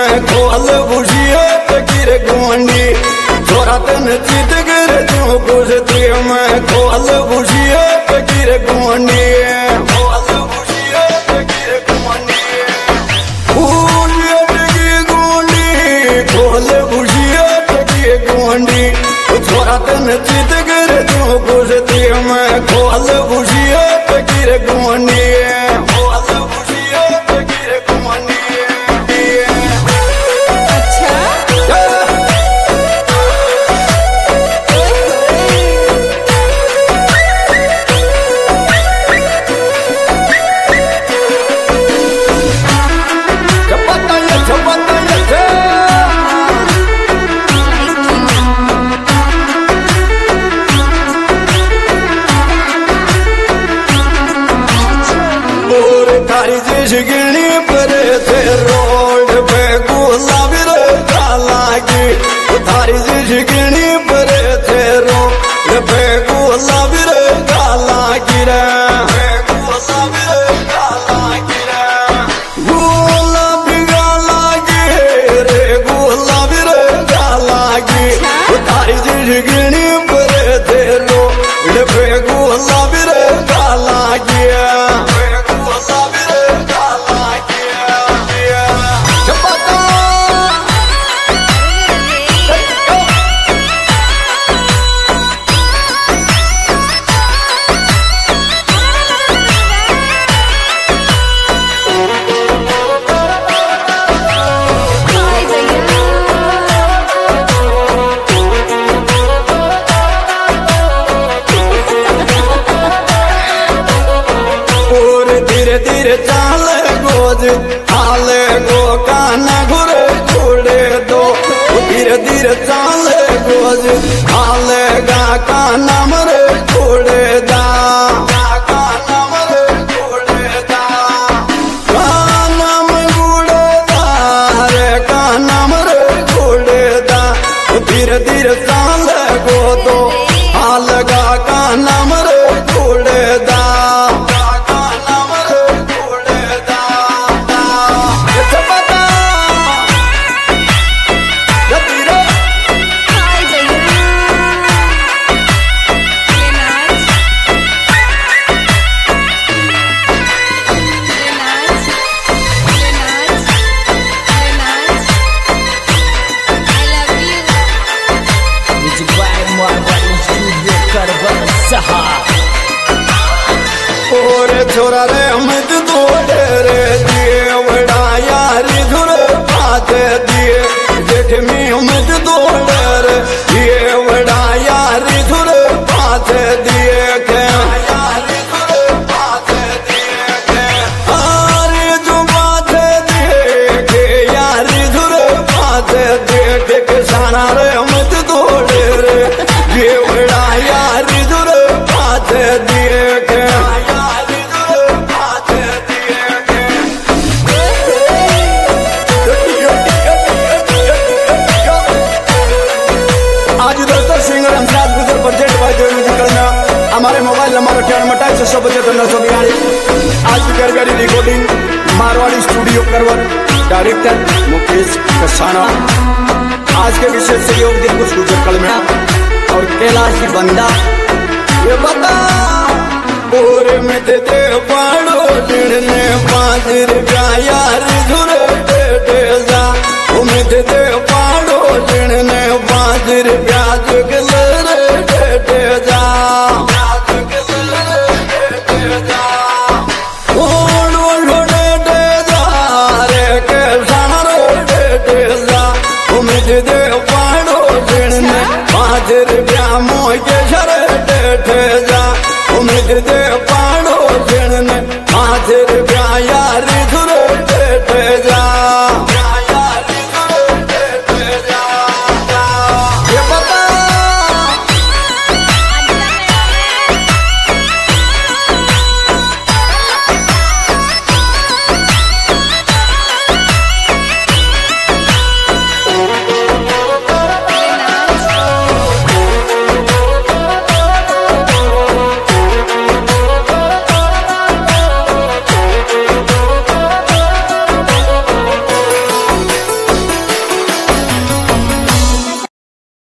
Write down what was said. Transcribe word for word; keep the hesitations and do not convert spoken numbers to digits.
में खोल बुझिए फकीर गोंडी छोरा तन चित गिर जो गुजती में खोल बुझिए फकीर गोंडी खोल बुझिए फकीर गोंडी गोंडी खोल बुझिए फकीर गोंडी छोरा तन चित गिर जो गुजती में खोल बुझिए फकीर गोंडी गिणी पर थे रोड पे गुलाबी काला की थारी गिणी पर थे रोड पे गुलाबी काला की रे गुलाबी काला की रे गुलाबी काला की थारी गिणी पर थे रोड पे गुलाबी काला की धीरे चाले गोज आले गो काना घुरे छोड़े दो धीरे धीरे चाले गोज आले गा काना मरे छोड़े दा काना मरे छोड़े दा काना में गुड़े दा रे काना मरे छोड़े दा धीरे धीरे चाले गो दो आल गा काना मरे छोड़े दा और छोरा रे अमित दौड़े रे दिए बड़ा यारी धुर बात दिए जेठ में अमित दौड़े रे दिए बड़ा यारी धुर बात दिए के हारे जो बात दिए के यारी धुर बात दिए के किसाना रे अमित दौड़े रे दिए बड़ा यारी धुर बात दिए के हमारे मोबाइल नंबर अठानवे अट्ठाईस छह सौ पचहत्तर नौ सौ बयालीस। आज की गरगरी रिकॉर्डिंग मारवाड़ी स्टूडियो करवर डायरेक्टर मुकेश कसाना। आज के विशेष सहयोग दिन कुछ गुजर कलमेड़ा और कैलाश की बंदा ये बता पूरे में दे दे पाड़ो ने पाँच रुपया यार धुरे दे दे जा उम्र दे दे पाड़ो ने पाँच रुपया जुगल दे दे जा दे पाड़ो पाँच रुपया मोह के शर दे जा उम्मीद दे